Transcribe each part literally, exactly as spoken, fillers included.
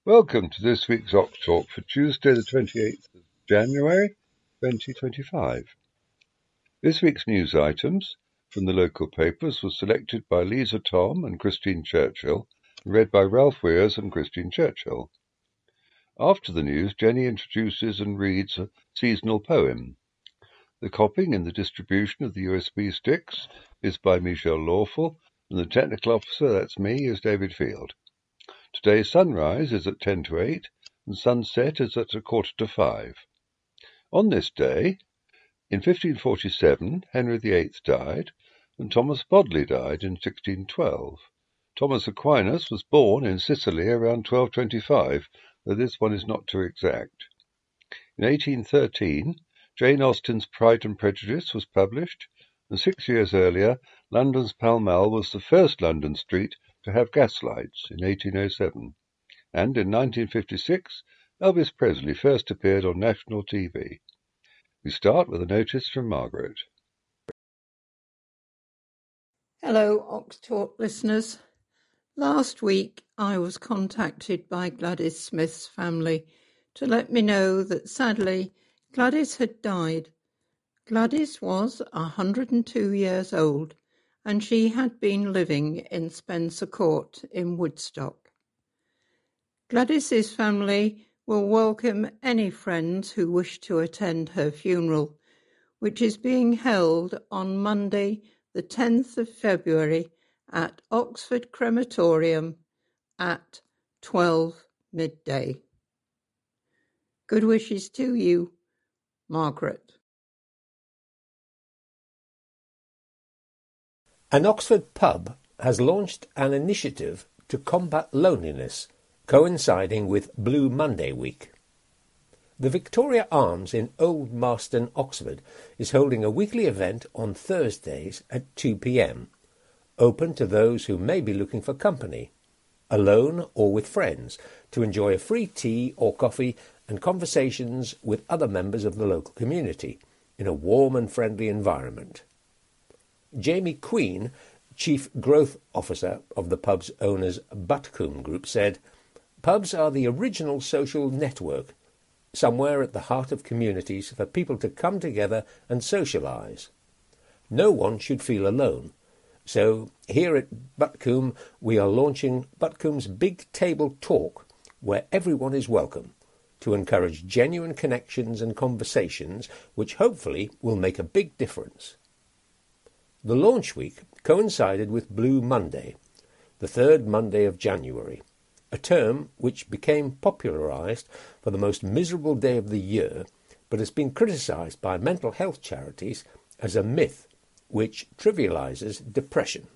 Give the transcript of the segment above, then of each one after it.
Welcome to this week's Ox Talk for Tuesday the twenty-eighth of January twenty twenty-five. This week's news items from the local papers were selected by Lisa Tom and Christine Churchill and read by Ralph Weirs and Christine Churchill. After the news, Jenny introduces and reads a seasonal poem. The copying and the distribution of the U S B sticks is by Michelle Lawful, and the technical officer, that's me, is David Field. Today's sunrise is at ten to eight, and sunset is at a quarter to five. On this day, in fifteen forty-seven, Henry the Eighth died, and Thomas Bodley died in sixteen twelve. Thomas Aquinas was born in Sicily around twelve twenty-five, though this one is not too exact. In eighteen thirteen, Jane Austen's Pride and Prejudice was published, and six years earlier, London's Pall Mall was the first London street to have gas lights in eighteen oh seven. And in nineteen fifty-six, Elvis Presley first appeared on national T V. We start with a notice from Margaret. Hello, Ox Talk listeners. Last week, I was contacted by Gladys Smith's family to let me know that sadly, Gladys had died. Gladys was one hundred two years old, and she had been living in Spencer Court in Woodstock. Gladys's family will welcome any friends who wish to attend her funeral, which is being held on Monday, the tenth of February at Oxford Crematorium at twelve midday. Good wishes to you, Margaret. An Oxford pub has launched an initiative to combat loneliness, coinciding with Blue Monday week. The Victoria Arms in Old Marston, Oxford, is holding a weekly event on Thursdays at two p m, open to those who may be looking for company, alone or with friends, to enjoy a free tea or coffee and conversations with other members of the local community in a warm and friendly environment. Jamie Queen, Chief Growth Officer of the pub's owners Butcombe Group, said, "Pubs are the original social network, somewhere at the heart of communities for people to come together and socialise. No one should feel alone. So here at Butcombe we are launching Butcombe's Big Table Talk, where everyone is welcome, to encourage genuine connections and conversations which hopefully will make a big difference." The launch week coincided with Blue Monday, the third Monday of January, a term which became popularised for the most miserable day of the year, but has been criticised by mental health charities as a myth which trivialises depression.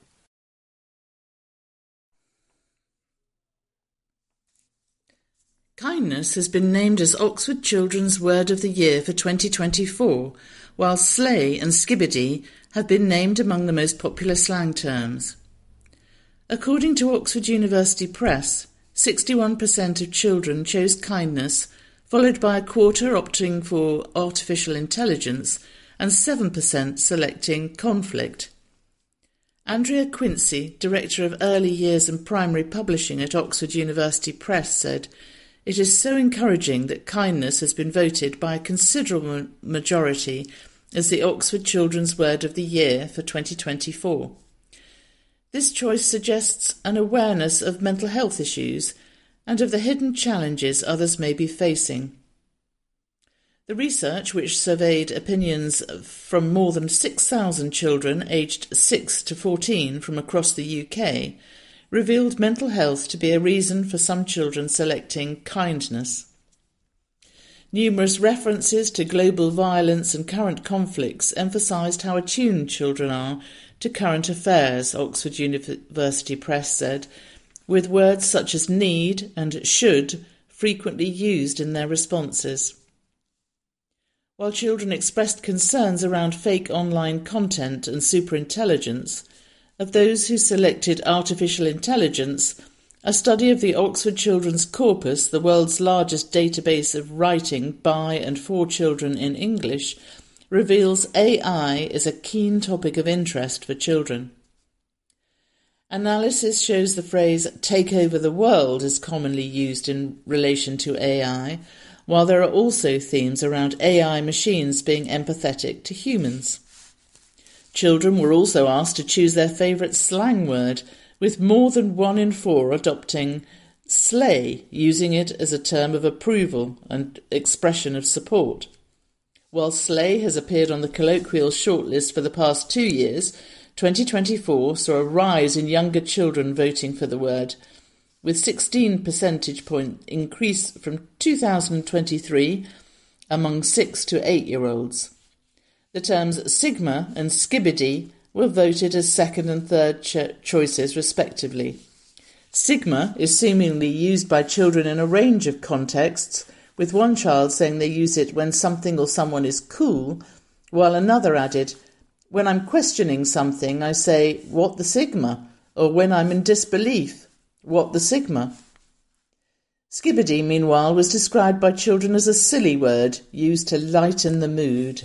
Kindness has been named as Oxford Children's Word of the Year for twenty twenty-four, while slay and skibbity have been named among the most popular slang terms. According to Oxford University Press, sixty-one percent of children chose kindness, followed by a quarter opting for artificial intelligence and seven percent selecting conflict. Andrea Quincy, Director of Early Years and Primary Publishing at Oxford University Press, said, "It is so encouraging that kindness has been voted by a considerable majority as the Oxford Children's Word of the Year for twenty twenty-four. This choice suggests an awareness of mental health issues and of the hidden challenges others may be facing. The research, which surveyed opinions from more than six thousand children aged six to fourteen from across the U K, revealed mental health to be a reason for some children selecting kindness. Numerous references to global violence and current conflicts emphasised how attuned children are to current affairs, Oxford University Press said, with words such as need and should frequently used in their responses. While children expressed concerns around fake online content and superintelligence, of those who selected artificial intelligence, a study of the Oxford Children's Corpus, the world's largest database of writing by and for children in English, reveals A I is a keen topic of interest for children. Analysis shows the phrase "take over the world" is commonly used in relation to A I, while there are also themes around A I machines being empathetic to humans. Children were also asked to choose their favourite slang word, with more than one in four adopting slay, using it as a term of approval and expression of support. While slay has appeared on the colloquial shortlist for the past two years, twenty twenty-four saw a rise in younger children voting for the word, with sixteen percentage point increase from two thousand twenty-three among six to eight-year-olds. The terms Sigma and Skibidi were voted as second and third cho- choices respectively. Sigma is seemingly used by children in a range of contexts, with one child saying they use it when something or someone is cool, while another added, "When I'm questioning something, I say, 'What the Sigma?' or when I'm in disbelief, 'What the Sigma?'" Skibidi, meanwhile, was described by children as a silly word used to lighten the mood.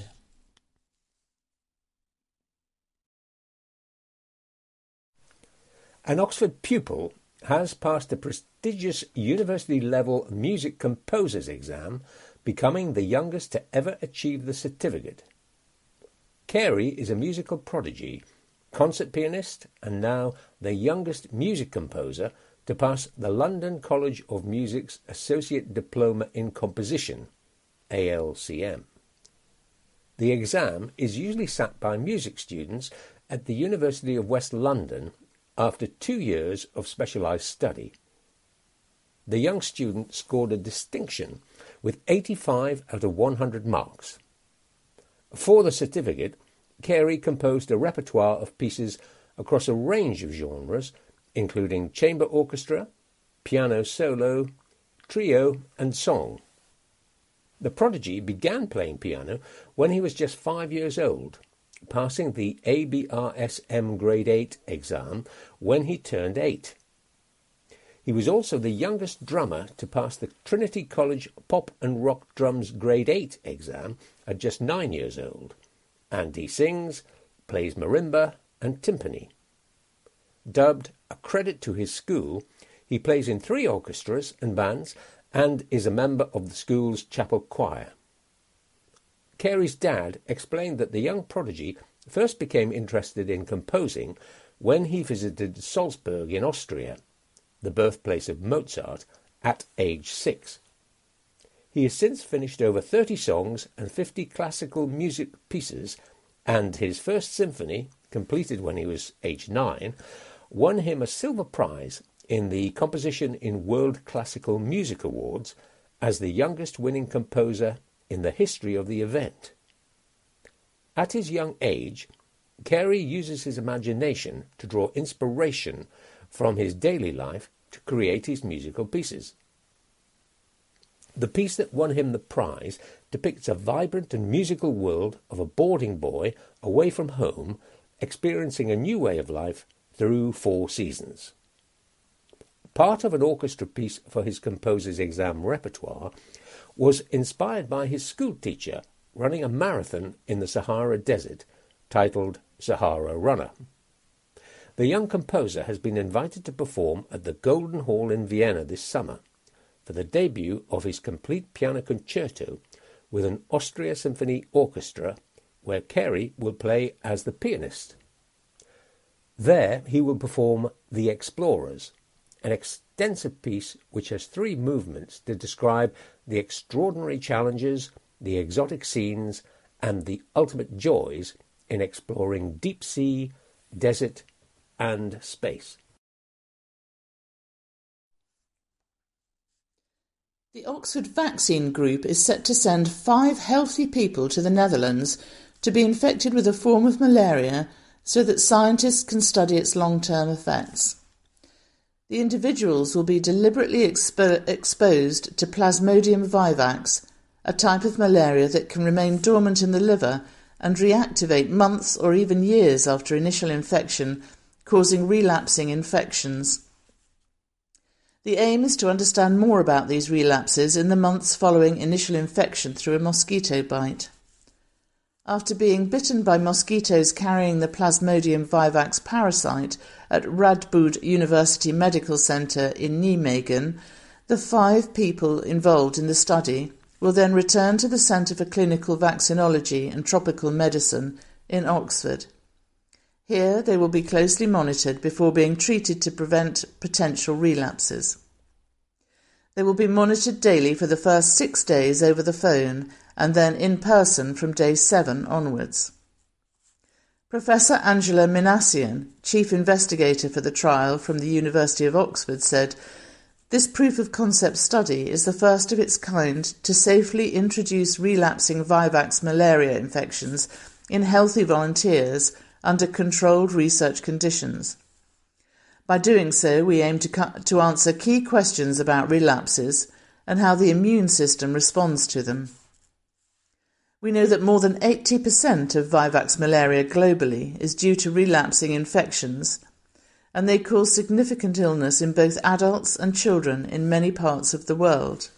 An Oxford pupil has passed the prestigious university-level music composers exam, becoming the youngest to ever achieve the certificate. Carey is a musical prodigy, concert pianist, and now the youngest music composer to pass the London College of Music's Associate Diploma in Composition, A L C M. The exam is usually sat by music students at the University of West London after two years of specialised study. The young student scored a distinction with eighty-five out of one hundred marks. For the certificate, Carey composed a repertoire of pieces across a range of genres, including chamber orchestra, piano solo, trio and song. The prodigy began playing piano when he was just five years old, passing the A B R S M Grade eight exam when he turned eight. He was also the youngest drummer to pass the Trinity College Pop and Rock Drums Grade eight exam at just nine years old, and he sings, plays marimba and timpani. Dubbed a credit to his school, he plays in three orchestras and bands and is a member of the school's chapel choir. Carey's dad explained that the young prodigy first became interested in composing when he visited Salzburg in Austria, the birthplace of Mozart, at age six. He has since finished over thirty songs and fifty classical music pieces, and his first symphony, completed when he was age nine, won him a silver prize in the Composition in World Classical Music Awards as the youngest winning composer in the history of the event. At his young age, Carey uses his imagination to draw inspiration from his daily life to create his musical pieces. The piece that won him the prize depicts a vibrant and musical world of a boarding boy away from home, experiencing a new way of life through four seasons. Part of an orchestra piece for his composer's exam repertoire was inspired by his school teacher running a marathon in the Sahara Desert titled Sahara Runner. The young composer has been invited to perform at the Golden Hall in Vienna this summer for the debut of his complete piano concerto with an Austria Symphony Orchestra, where Carey will play as the pianist. There he will perform The Explorers, an extensive piece which has three movements to describe the extraordinary challenges, the exotic scenes, and the ultimate joys in exploring deep sea, desert, and space. The Oxford Vaccine Group is set to send five healthy people to the Netherlands to be infected with a form of malaria so that scientists can study its long-term effects. The individuals will be deliberately expo- exposed to Plasmodium vivax, a type of malaria that can remain dormant in the liver and reactivate months or even years after initial infection, causing relapsing infections. The aim is to understand more about these relapses in the months following initial infection through a mosquito bite. After being bitten by mosquitoes carrying the Plasmodium vivax parasite at Radboud University Medical Centre in Nijmegen, the five people involved in the study will then return to the Centre for Clinical Vaccinology and Tropical Medicine in Oxford. Here they will be closely monitored before being treated to prevent potential relapses. They will be monitored daily for the first six days over the phone and then in person from day seven onwards. Professor Angela Minassian, chief investigator for the trial from the University of Oxford, said, "This proof-of-concept study is the first of its kind to safely introduce relapsing vivax malaria infections in healthy volunteers under controlled research conditions. By doing so, we aim to, cu- to answer key questions about relapses and how the immune system responds to them. We know that more than eighty percent of vivax malaria globally is due to relapsing infections, and they cause significant illness in both adults and children in many parts of the world.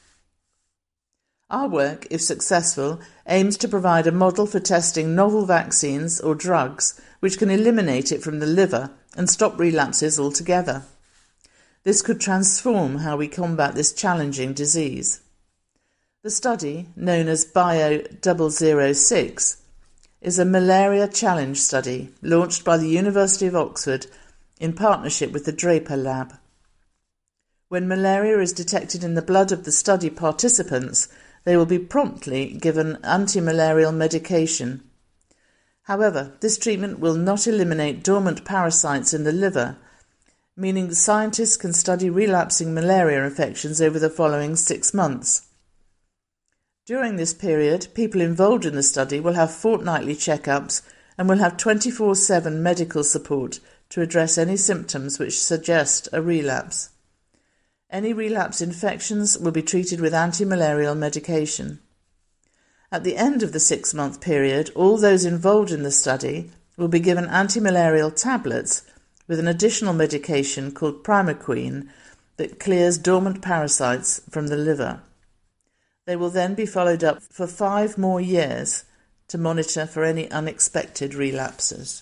Our work, if successful, aims to provide a model for testing novel vaccines or drugs which can eliminate it from the liver and stop relapses altogether. This could transform how we combat this challenging disease. The study, known as Bio double oh six, is a malaria challenge study launched by the University of Oxford in partnership with the Draper Lab. When malaria is detected in the blood of the study participants, they will be promptly given anti-malarial medication. However, this treatment will not eliminate dormant parasites in the liver, meaning the scientists can study relapsing malaria infections over the following six months. During this period, people involved in the study will have fortnightly checkups and will have twenty-four seven medical support to address any symptoms which suggest a relapse. Any relapse infections will be treated with anti-malarial medication. At the end of the six-month period, all those involved in the study will be given anti-malarial tablets with an additional medication called Primaquine that clears dormant parasites from the liver. They will then be followed up for five more years to monitor for any unexpected relapses.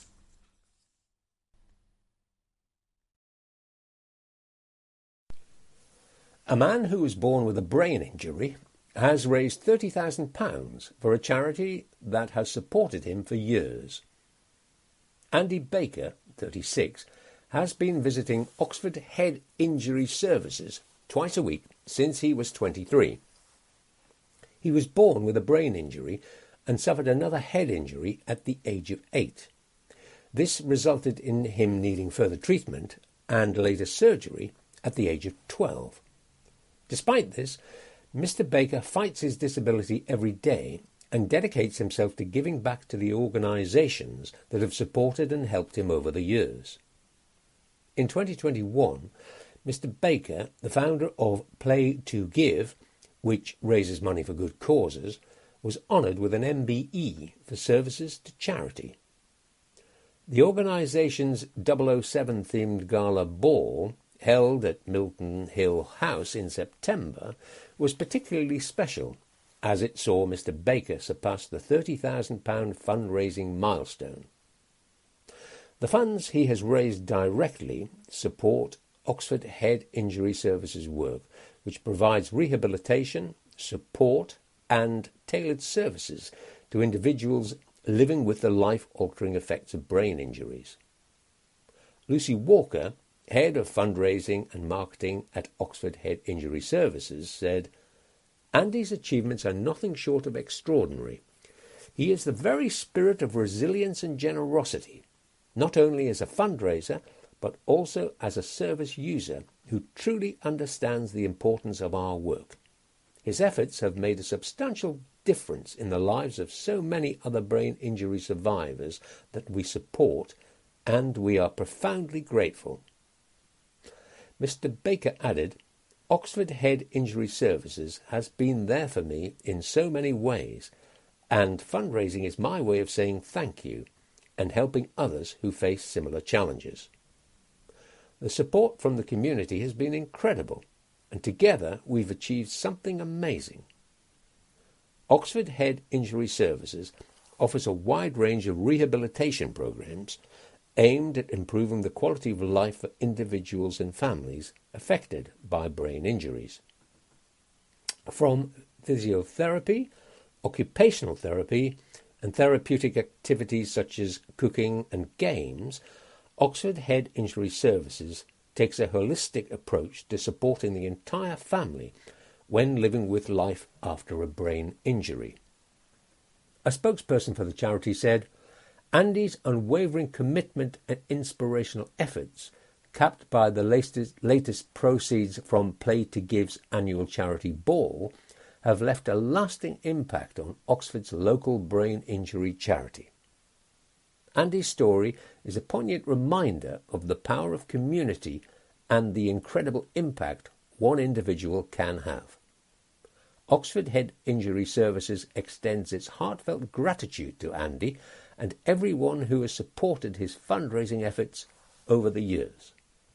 A man who was born with a brain injury has raised thirty thousand pounds for a charity that has supported him for years. Andy Baker, thirty-six, has been visiting Oxford Head Injury Services twice a week since he was twenty-three. He was born with a brain injury and suffered another head injury at the age of eight. This resulted in him needing further treatment and later surgery at the age of twelve. Despite this, Mister Baker fights his disability every day and dedicates himself to giving back to the organisations that have supported and helped him over the years. In twenty twenty-one, Mister Baker, the founder of Play to Give, which raises money for good causes, was honoured with an M B E for services to charity. The organisation's double oh seven-themed gala ball, held at Milton Hill House in September, was particularly special, as it saw Mister Baker surpass the thirty thousand pounds fundraising milestone. The funds he has raised directly support Oxford Head Injury Services work, which provides rehabilitation, support and tailored services to individuals living with the life-altering effects of brain injuries. Lucy Walker, Head of Fundraising and Marketing at Oxford Head Injury Services, said, "Andy's achievements are nothing short of extraordinary. He is the very spirit of resilience and generosity, not only as a fundraiser, but also as a service user who truly understands the importance of our work. His efforts have made a substantial difference in the lives of so many other brain injury survivors that we support, and we are profoundly grateful." Mister Baker added, "Oxford Head Injury Services has been there for me in so many ways, and fundraising is my way of saying thank you and helping others who face similar challenges. The support from the community has been incredible, and together we've achieved something amazing." Oxford Head Injury Services offers a wide range of rehabilitation programs aimed at improving the quality of life for individuals and families affected by brain injuries. From physiotherapy, occupational therapy, and therapeutic activities such as cooking and games, Oxford Head Injury Services takes a holistic approach to supporting the entire family when living with life after a brain injury. A spokesperson for the charity said, "Andy's unwavering commitment and inspirational efforts, capped by the latest, latest proceeds from Play to Give's annual charity ball, have left a lasting impact on Oxford's local brain injury charity." Andy's story is a poignant reminder of the power of community and the incredible impact one individual can have. Oxford Head Injury Services extends its heartfelt gratitude to Andy and everyone who has supported his fundraising efforts over the years.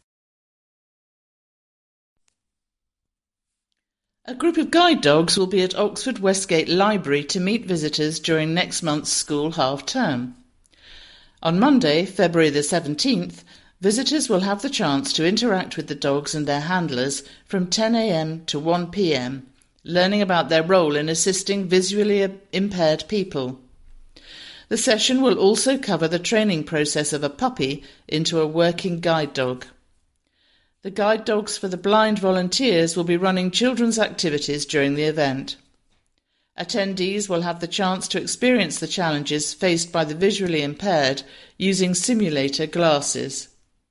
A group of guide dogs will be at Oxford Westgate Library to meet visitors during next month's school half-term. On Monday, February the seventeenth, visitors will have the chance to interact with the dogs and their handlers from ten a m to one p m, learning about their role in assisting visually impaired people. The session will also cover the training process of a puppy into a working guide dog. The guide dogs for the blind volunteers will be running children's activities during the event. Attendees will have the chance to experience the challenges faced by the visually impaired using simulator glasses.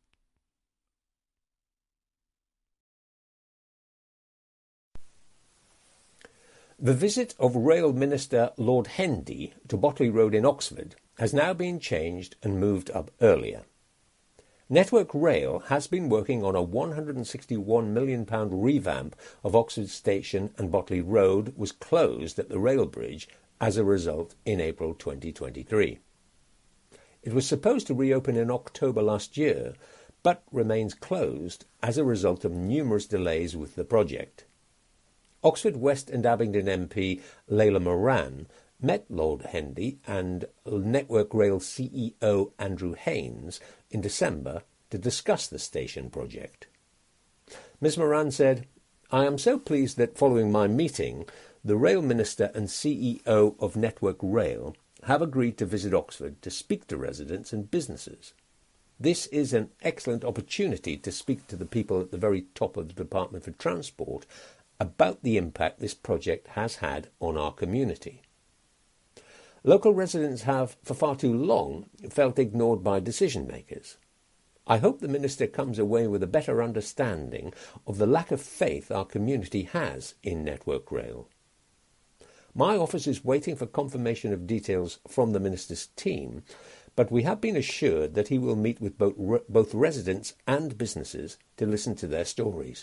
The visit of Rail Minister Lord Hendy to Botley Road in Oxford has now been changed and moved up earlier. Network Rail has been working on a one hundred sixty-one million pounds revamp of Oxford Station, and Botley Road was closed at the rail bridge as a result in April twenty twenty-three. It was supposed to reopen in October last year, but remains closed as a result of numerous delays with the project. Oxford West and Abingdon M P Layla Moran met Lord Hendy and Network Rail C E O Andrew Haynes in December to discuss the station project. Miz Moran said, "I am so pleased that following my meeting, the Rail Minister and C E O of Network Rail have agreed to visit Oxford to speak to residents and businesses. This is an excellent opportunity to speak to the people at the very top of the Department for Transport about the impact this project has had on our community. Local residents have, for far too long, felt ignored by decision-makers. I hope the Minister comes away with a better understanding of the lack of faith our community has in Network Rail. My office is waiting for confirmation of details from the Minister's team, but we have been assured that he will meet with both, re- both residents and businesses to listen to their stories."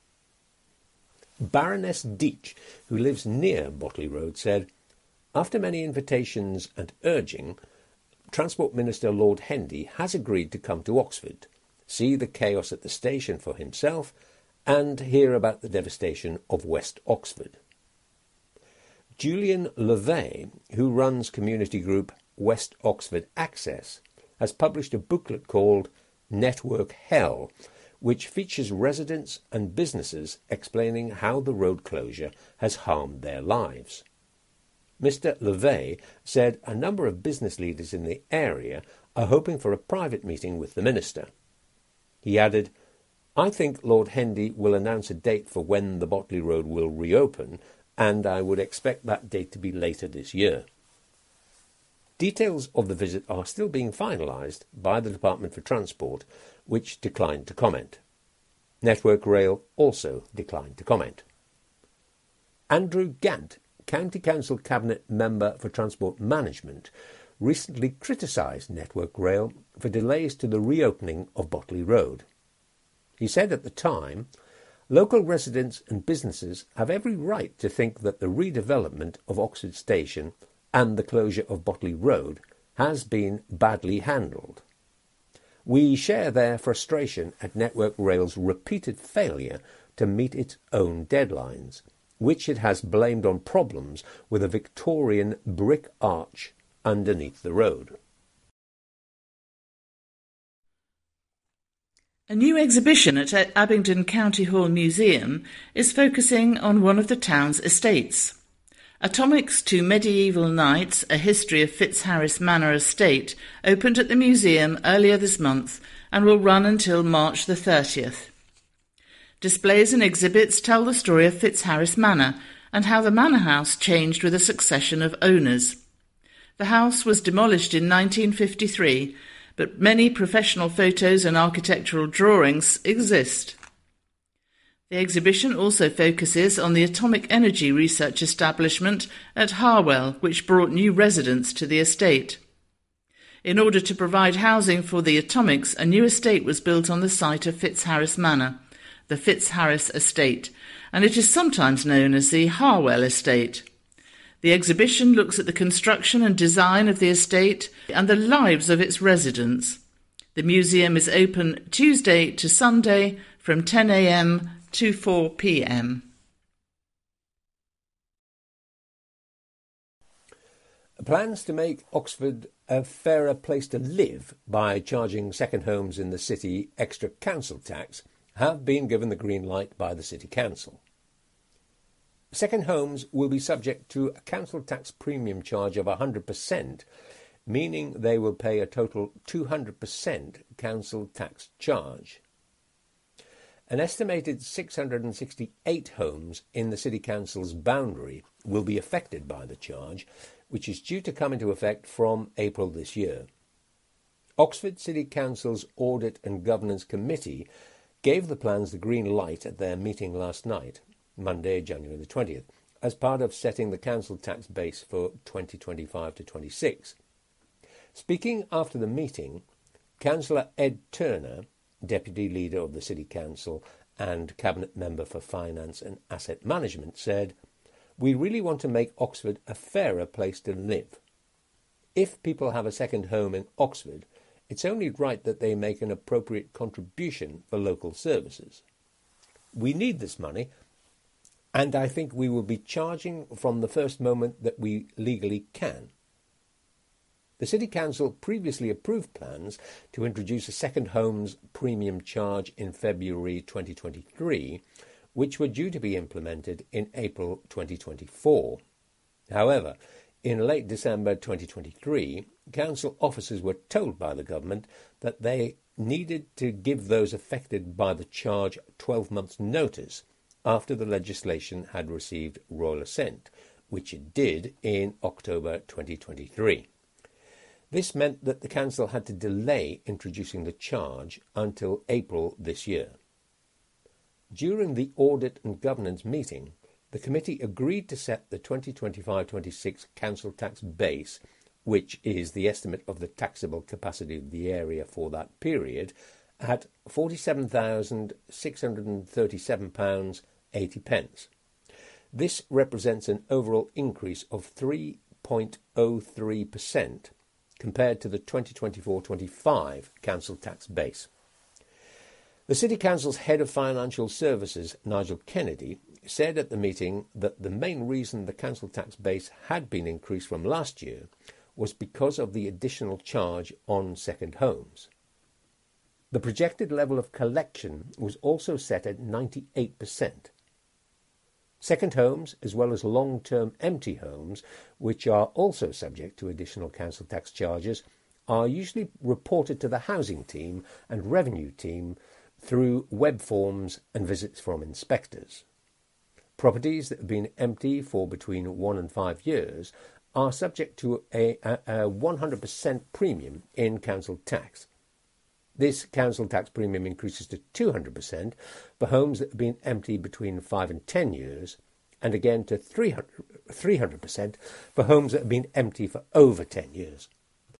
Baroness Deach, who lives near Botley Road, said, "After many invitations and urging, Transport Minister Lord Hendy has agreed to come to Oxford, see the chaos at the station for himself, and hear about the devastation of West Oxford." Julian Levey, who runs community group West Oxford Access, has published a booklet called Network Hell, which features residents and businesses explaining how the road closure has harmed their lives. Mister Levey said a number of business leaders in the area are hoping for a private meeting with the Minister. He added, "I think Lord Hendy will announce a date for when the Botley Road will reopen, and I would expect that date to be later this year." Details of the visit are still being finalised by the Department for Transport, which declined to comment. Network Rail also declined to comment. Andrew Gant, County Council Cabinet Member for Transport Management, recently criticised Network Rail for delays to the reopening of Botley Road. He said at the time, "Local residents and businesses have every right to think that the redevelopment of Oxford Station and the closure of Botley Road has been badly handled. We share their frustration at Network Rail's repeated failure to meet its own deadlines, which it has blamed on problems with a Victorian brick arch underneath the road. A new exhibition at Abingdon County Hall Museum is focusing on one of the town's estates. Atomics to Medieval Knights, A History of Fitzharris Manor Estate, opened at the museum earlier this month and will run until March the thirtieth. Displays and exhibits tell the story of Fitzharris Manor and how the manor house changed with a succession of owners. The house was demolished in nineteen fifty-three, but many professional photos and architectural drawings exist. The exhibition also focuses on the atomic energy research establishment at Harwell, which brought new residents to the estate. In order to provide housing for the atomics, a new estate was built on the site of Fitzharris Manor, the Fitzharris Estate, and it is sometimes known as the Harwell Estate. The exhibition looks at the construction and design of the estate and the lives of its residents. The museum is open Tuesday to Sunday from ten a m to four p m. Plans to make Oxford a fairer place to live by charging second homes in the city extra council tax have been given the green light by the City Council. Second homes will be subject to a council tax premium charge of one hundred percent, meaning they will pay a total two hundred percent council tax charge. An estimated six hundred sixty-eight homes in the City Council's boundary will be affected by the charge, which is due to come into effect from April this year. Oxford City Council's Audit and Governance Committee gave the plans the green light at their meeting last night, Monday, January the twentieth, as part of setting the council tax base for twenty twenty-five to twenty-six. Speaking after the meeting, Councillor Ed Turner, Deputy Leader of the City Council and Cabinet Member for Finance and Asset Management, said, "We really want to make Oxford a fairer place to live. If people have a second home in Oxford, it's only right that they make an appropriate contribution for local services. We need this money, and I think we will be charging from the first moment that we legally can." The City Council previously approved plans to introduce a second homes premium charge in February twenty twenty-three, which were due to be implemented in April twenty twenty-four. However, in late December twenty twenty-three, council officers were told by the government that they needed to give those affected by the charge twelve months' notice after the legislation had received royal assent, which it did in October twenty twenty-three. This meant that the council had to delay introducing the charge until April this year. During the Audit and Governance meeting, the committee agreed to set the twenty twenty-five twenty-six council tax base, which is the estimate of the taxable capacity of the area for that period, at forty-seven thousand six hundred thirty-seven pounds eighty. This represents an overall increase of three point oh three percent compared to the twenty twenty-four twenty-five council tax base. The City Council's Head of Financial Services, Nigel Kennedy, said at the meeting that the main reason the council tax base had been increased from last year was because of the additional charge on second homes. The projected level of collection was also set at ninety-eight percent. Second homes, as well as long-term empty homes, which are also subject to additional council tax charges, are usually reported to the housing team and revenue team through web forms and visits from inspectors. Properties that have been empty for between one and five years are subject to a, a, a one hundred percent premium in council tax. This council tax premium increases to two hundred percent for homes that have been empty between five and ten years, and again to three hundred percent for homes that have been empty for over ten years.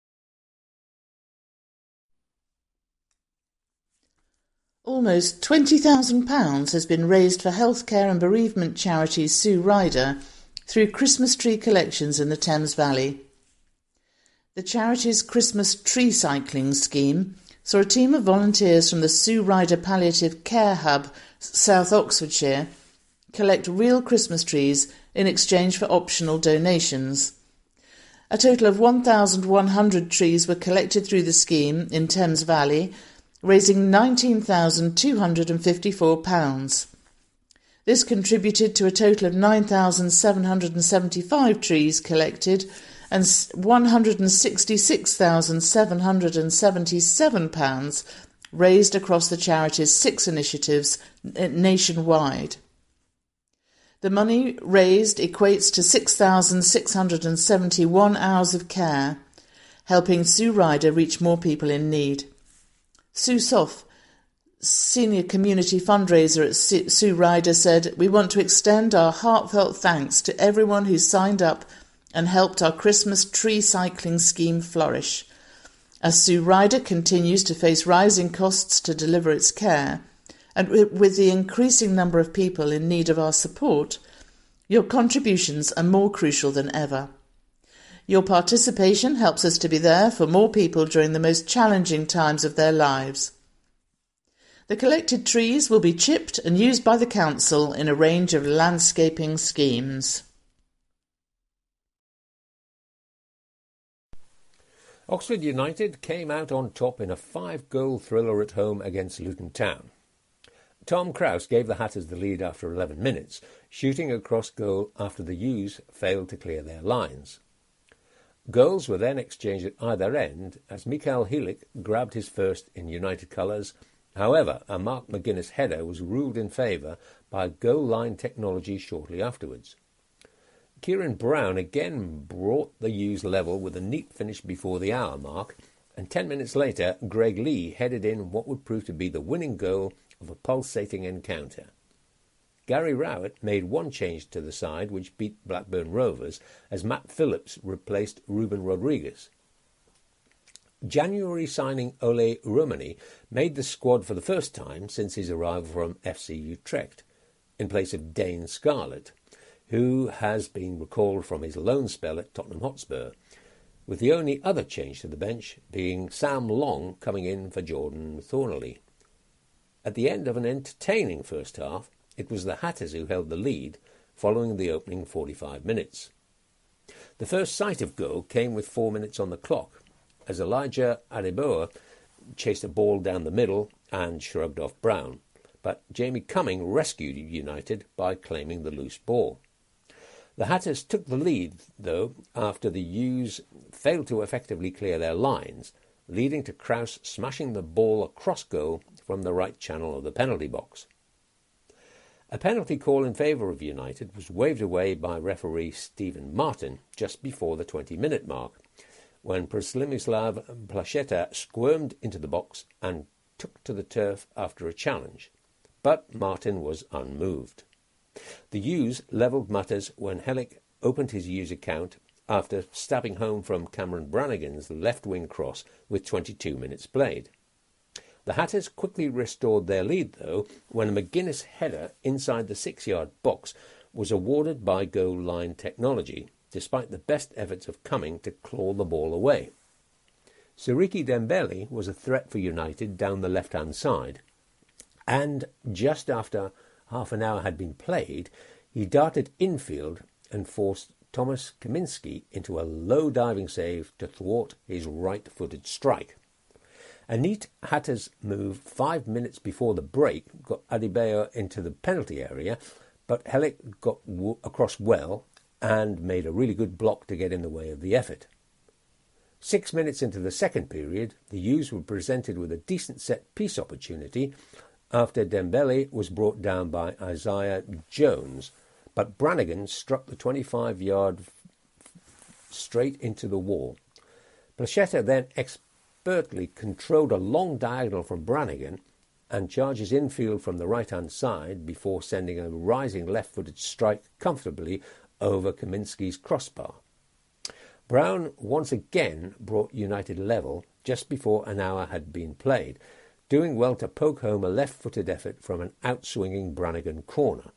Almost twenty thousand pounds has been raised for healthcare and bereavement charity Sue Ryder through Christmas tree collections in the Thames Valley. The charity's Christmas tree cycling scheme saw a team of volunteers from the Sue Ryder Palliative Care Hub, South Oxfordshire, collect real Christmas trees in exchange for optional donations. A total of one thousand one hundred trees were collected through the scheme in Thames Valley, raising nineteen thousand two hundred fifty-four pounds. This contributed to a total of nine thousand seven hundred seventy-five trees collected and one hundred sixty-six thousand seven hundred seventy-seven pounds raised across the charity's six initiatives nationwide. The money raised equates to six thousand six hundred seventy-one hours of care, helping Sue Ryder reach more people in need. Sue Soff, senior community fundraiser at Sue Ryder, said, "We want to extend our heartfelt thanks to everyone who signed up and helped our Christmas tree cycling scheme flourish. As Sue Ryder continues to face rising costs to deliver its care, and with the increasing number of people in need of our support, your contributions are more crucial than ever. Your participation helps us to be there for more people during the most challenging times of their lives." The collected trees will be chipped and used by the council in a range of landscaping schemes. Oxford United came out on top in a five-goal thriller at home against Luton Town. Tom Krause gave the Hatters the lead after eleven minutes, shooting across goal after the U's failed to clear their lines. Goals were then exchanged at either end as Mikael Hilik grabbed his first in United colours. However, a Mark McGuinness header was ruled in favour by goal line technology shortly afterwards. Kieran Brown again brought the U's level with a neat finish before the hour mark, and ten minutes later Greg Lee headed in what would prove to be the winning goal of a pulsating encounter. Gary Rowett made one change to the side which beat Blackburn Rovers as Matt Phillips replaced Ruben Rodriguez. January signing Ole Romani made the squad for the first time since his arrival from F C Utrecht, in place of Dane Scarlett, who has been recalled from his loan spell at Tottenham Hotspur, with the only other change to the bench being Sam Long coming in for Jordan Thornley. At the end of an entertaining first half, it was the Hatters who held the lead following the opening forty-five minutes. The first sight of goal came with four minutes on the clock, as Elijah Adeboa chased a ball down the middle and shrugged off Brown, but Jamie Cumming rescued United by claiming the loose ball. The Hatters took the lead, though, after the U's failed to effectively clear their lines, leading to Krause smashing the ball across goal from the right channel of the penalty box. A penalty call in favour of United was waved away by referee Stephen Martin just before the twenty-minute mark, when Przemysław Placheta squirmed into the box and took to the turf after a challenge, but Martin was unmoved. The U's levelled matters when Helik opened his U's account after stabbing home from Cameron Brannigan's left-wing cross with twenty-two minutes played. The Hatters quickly restored their lead, though, when a McGuinness header inside the six-yard box was awarded by goal line technology, despite the best efforts of Cumming to claw the ball away. Siriki Dembele was a threat for United down the left-hand side, and just after half an hour had been played, he darted infield and forced Thomas Kaminski into a low diving save to thwart his right-footed strike. A neat Hatters move five minutes before the break got Adebayo into the penalty area, but Helik got w- across well and made a really good block to get in the way of the effort. Six minutes into the second period, the U's were presented with a decent set-piece opportunity after Dembele was brought down by Isaiah Jones, but Brannigan struck the twenty-five-yard f- straight into the wall. Placheta then expertly controlled a long diagonal from Brannigan and charges infield from the right-hand side before sending a rising left-footed strike comfortably over Kaminski's crossbar. Brown once again brought United level just before an hour had been played, doing well to poke home a left-footed effort from an outswinging Brannigan corner.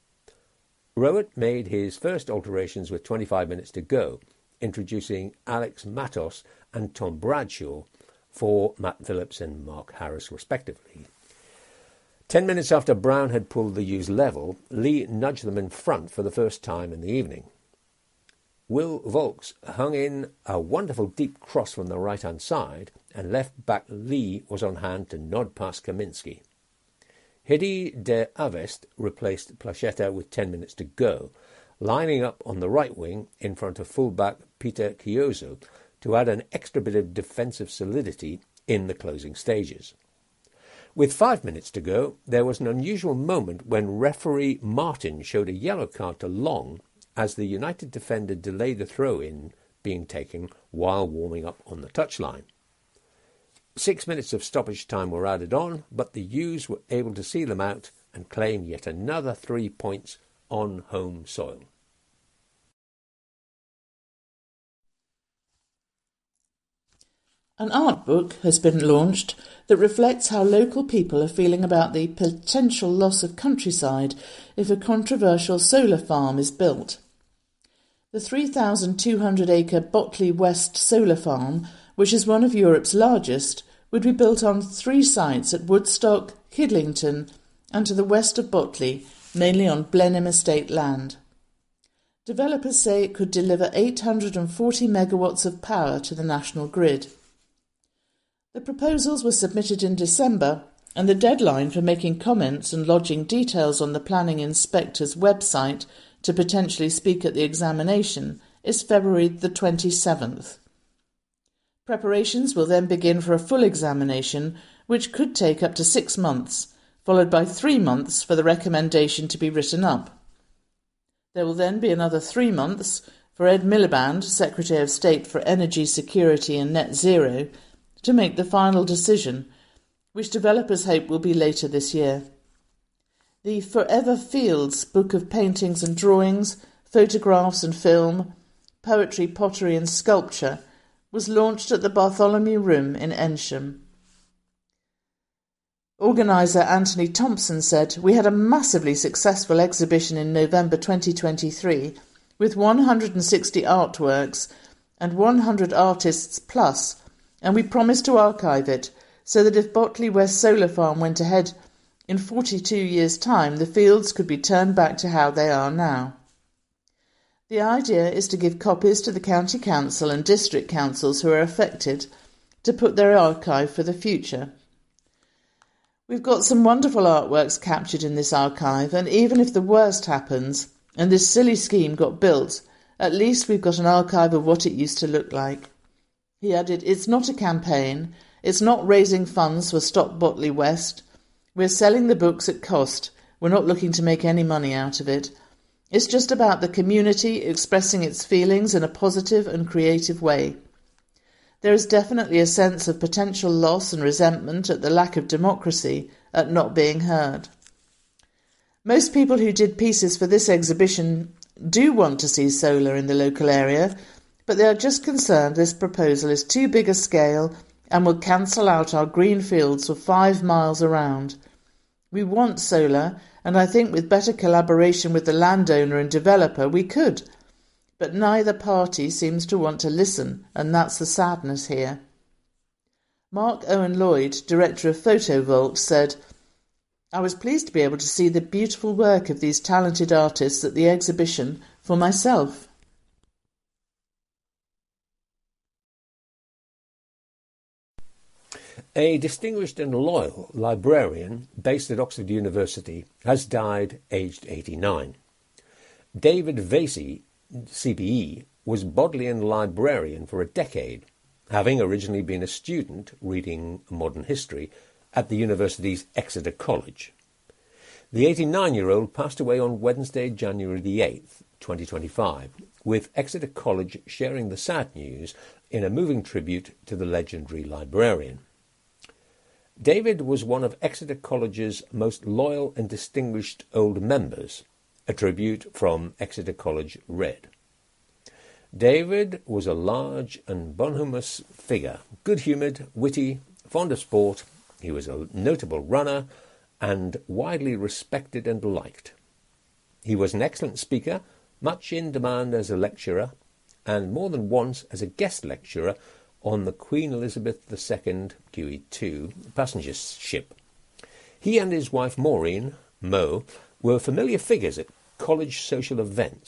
Rowett made his first alterations with twenty-five minutes to go, introducing Alex Matos and Tom Bradshaw for Matt Phillips and Mark Harris respectively. Ten minutes after Brown had pulled the U's level, Lee nudged them in front for the first time in the evening. Will Volks hung in a wonderful deep cross from the right-hand side, and left-back Lee was on hand to nod past Kaminski. Hidi de Avest replaced Placheta with ten minutes to go, lining up on the right wing in front of full-back Peter Chiozo to add an extra bit of defensive solidity in the closing stages. With five minutes to go, there was an unusual moment when referee Martin showed a yellow card to Long as the United defender delayed the throw-in being taken while warming up on the touchline. Six minutes of stoppage time were added on, but the U's were able to see them out and claim yet another three points on home soil. An art book has been launched that reflects how local people are feeling about the potential loss of countryside if a controversial solar farm is built. The three thousand two hundred acre Botley West solar farm, which is one of Europe's largest, would be built on three sites at Woodstock, Kidlington and to the west of Botley, mainly on Blenheim estate land. Developers say it could deliver eight hundred forty megawatts of power to the national grid. The proposals were submitted in December, and the deadline for making comments and lodging details on the planning inspector's website to potentially speak at the examination is February the twenty-seventh. Preparations will then begin for a full examination, which could take up to six months, followed by three months for the recommendation to be written up. There will then be another three months for Ed Miliband, Secretary of State for Energy Security and Net Zero, to make the final decision, which developers hope will be later this year. The Forever Fields book of paintings and drawings, photographs and film, poetry, pottery and sculpture was launched at the Bartholomew Room in Ensham. Organiser Anthony Thompson said, "We had a massively successful exhibition in November twenty twenty-three with one hundred sixty artworks and one hundred artists plus, and we promised to archive it so that if Botley West Solar Farm went ahead in forty-two years' time, the fields could be turned back to how they are now. The idea is to give copies to the county council and district councils who are affected to put their archive for the future. We've got some wonderful artworks captured in this archive, and even if the worst happens and this silly scheme got built, at least we've got an archive of what it used to look like." He added, "It's not a campaign. It's not raising funds for Stop Botley West. We're selling the books at cost. We're not looking to make any money out of it. It's just about the community expressing its feelings in a positive and creative way. There is definitely a sense of potential loss and resentment at the lack of democracy, at not being heard. Most people who did pieces for this exhibition do want to see solar in the local area, but they are just concerned this proposal is too big a scale and will cancel out our green fields for five miles around. We want solar, and I think with better collaboration with the landowner and developer we could, but neither party seems to want to listen, and that's the sadness here." Mark Owen Lloyd, director of PhotoVolt, said, "I was pleased to be able to see the beautiful work of these talented artists at the exhibition for myself." A distinguished and loyal librarian based at Oxford University has died aged eighty-nine. David Vasey, C B E, was Bodleian librarian for a decade, having originally been a student reading modern history at the university's Exeter College. The eighty-nine-year-old passed away on Wednesday, January the eighth, twenty twenty-five, with Exeter College sharing the sad news in a moving tribute to the legendary librarian. David was one of Exeter College's most loyal and distinguished old members, a tribute from Exeter College Red. David was a large and bonhomous figure, good-humoured, witty, fond of sport. He was a notable runner and widely respected and liked. He was an excellent speaker, much in demand as a lecturer, and more than once as a guest lecturer on the Queen Elizabeth the Second Q E two passenger ship. He and his wife Maureen, Mo, were familiar figures at college social events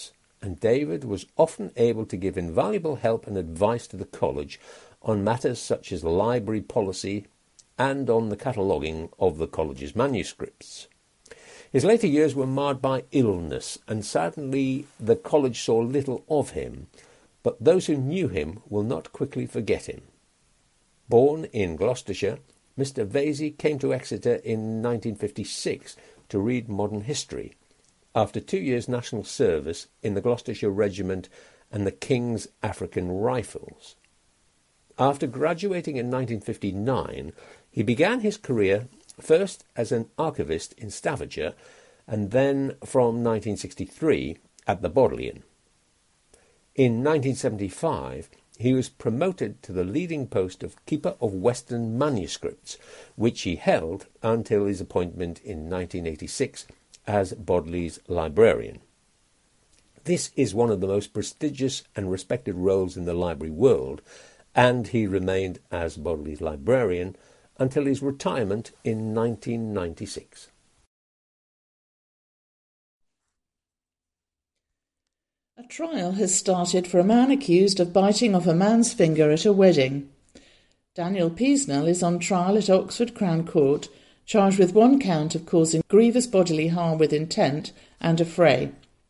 and David was often able to give invaluable help and advice to the college on matters such as library policy and on the cataloguing of the college's manuscripts. His later years were marred by illness, and sadly the college saw little of him, but those who knew him will not quickly forget him. Born in Gloucestershire, Mister Vesey came to Exeter in nineteen fifty-six to read modern history, after two years' national service in the Gloucestershire Regiment and the King's African Rifles. After graduating in nineteen fifty-nine, he began his career first as an archivist in Staffordshire, and then from nineteen sixty-three at the Bodleian. In nineteen seventy-five, he was promoted to the leading post of Keeper of Western Manuscripts, which he held until his appointment in nineteen eighty-six as Bodley's librarian. This is one of the most prestigious and respected roles in the library world, and he remained as Bodley's librarian until his retirement in nineteen ninety-six. A trial has started for a man accused of biting off a man's finger at a wedding. Daniel Peasnell is on trial at Oxford Crown Court, charged with one count of causing grievous bodily harm with intent and affray.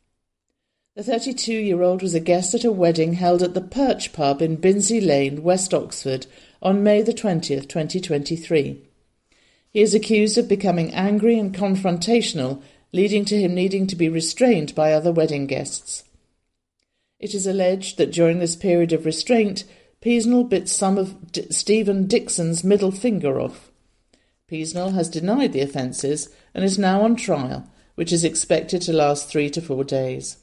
The thirty-two-year-old was a guest at a wedding held at the Perch pub in Binsey Lane, West Oxford, on May the twentieth, twenty twenty-three. He is accused of becoming angry and confrontational, leading to him needing to be restrained by other wedding guests. It is alleged that during this period of restraint, Peasnell bit some of D- Stephen Dixon's middle finger off. Peasnell has denied the offences and is now on trial, which is expected to last three to four days.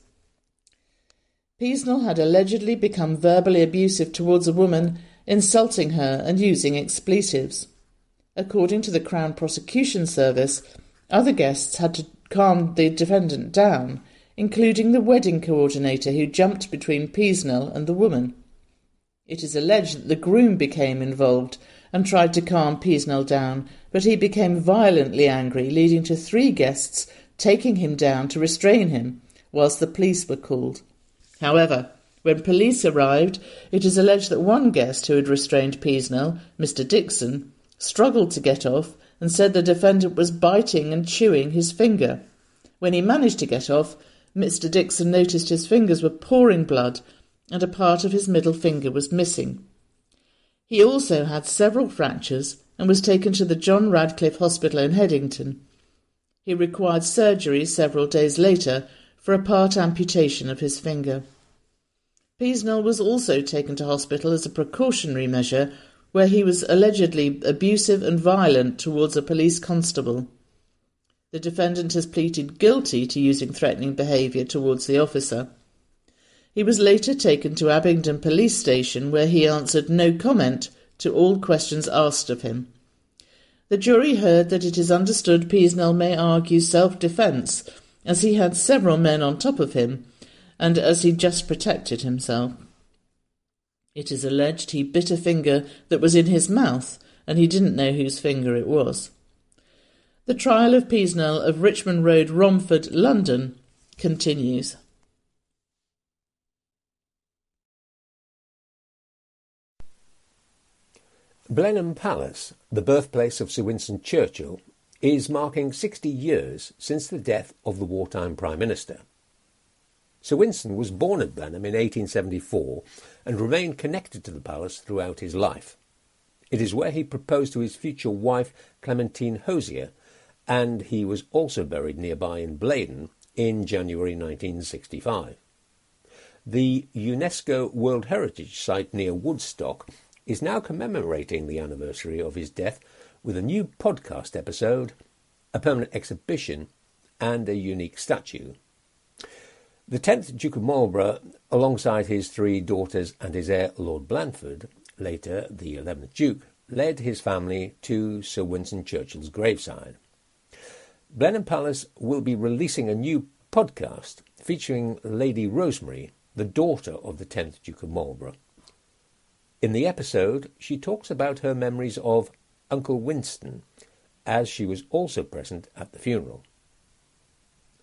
Peasnell had allegedly become verbally abusive towards a woman, insulting her and using expletives. According to the Crown Prosecution Service, other guests had to calm the defendant down, including the wedding coordinator who jumped between Peasnell and the woman. It is alleged that the groom became involved and tried to calm Peasnell down, but he became violently angry, leading to three guests taking him down to restrain him, whilst the police were called. However, when police arrived, it is alleged that one guest who had restrained Peasnell, Mister Dixon, struggled to get off and said the defendant was biting and chewing his finger. When he managed to get off, Mister Dixon noticed his fingers were pouring blood and a part of his middle finger was missing. He also had several fractures and was taken to the John Radcliffe Hospital in Headington. He required surgery several days later for a part amputation of his finger. Peasnell was also taken to hospital as a precautionary measure, where he was allegedly abusive and violent towards a police constable. The defendant has pleaded guilty to using threatening behaviour towards the officer. He was later taken to Abingdon Police Station, where he answered no comment to all questions asked of him. The jury heard that it is understood Peasnell may argue self-defence, as he had several men on top of him, and as he just protected himself. It is alleged he bit a finger that was in his mouth, and he didn't know whose finger it was. The trial of Peasnell of Richmond Road, Romford, London, continues. Blenheim Palace, the birthplace of Sir Winston Churchill, is marking sixty years since the death of the wartime Prime Minister. Sir Winston was born at Blenheim in eighteen seventy-four and remained connected to the palace throughout his life. It is where he proposed to his future wife Clementine Hosier, and he was also buried nearby in Blaydon in January nineteen sixty-five. The UNESCO World Heritage Site near Woodstock is now commemorating the anniversary of his death with a new podcast episode, a permanent exhibition, and a unique statue. The tenth Duke of Marlborough, alongside his three daughters and his heir Lord Blandford, later the eleventh Duke, led his family to Sir Winston Churchill's graveside. Blenheim Palace will be releasing a new podcast featuring Lady Rosemary, the daughter of the tenth Duke of Marlborough. In the episode, she talks about her memories of Uncle Winston, as she was also present at the funeral.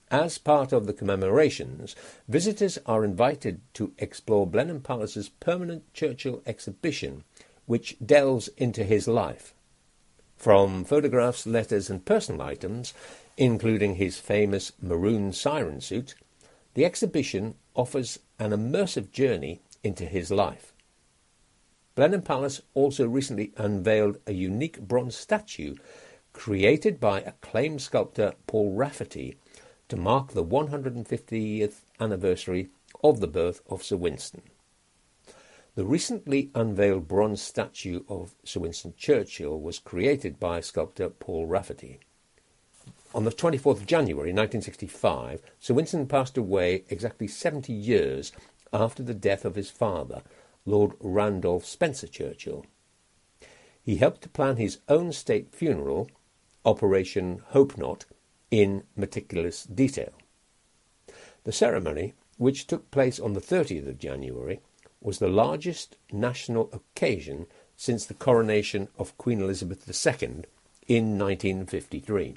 As part of the commemorations, visitors are invited to explore Blenheim Palace's permanent Churchill exhibition, which delves into his life. From photographs, letters and personal items, including his famous maroon siren suit, the exhibition offers an immersive journey into his life. Blenheim Palace also recently unveiled a unique bronze statue created by acclaimed sculptor Paul Rafferty to mark the one hundred fiftieth anniversary of the birth of Sir Winston. The recently unveiled bronze statue of Sir Winston Churchill was created by sculptor Paul Rafferty. On the twenty-fourth of January nineteen sixty-five, Sir Winston passed away exactly seventy years after the death of his father, Lord Randolph Spencer Churchill. He helped to plan his own state funeral, Operation Hope Not, in meticulous detail. The ceremony, which took place on the thirtieth of January, was the largest national occasion since the coronation of Queen Elizabeth the Second in nineteen fifty-three.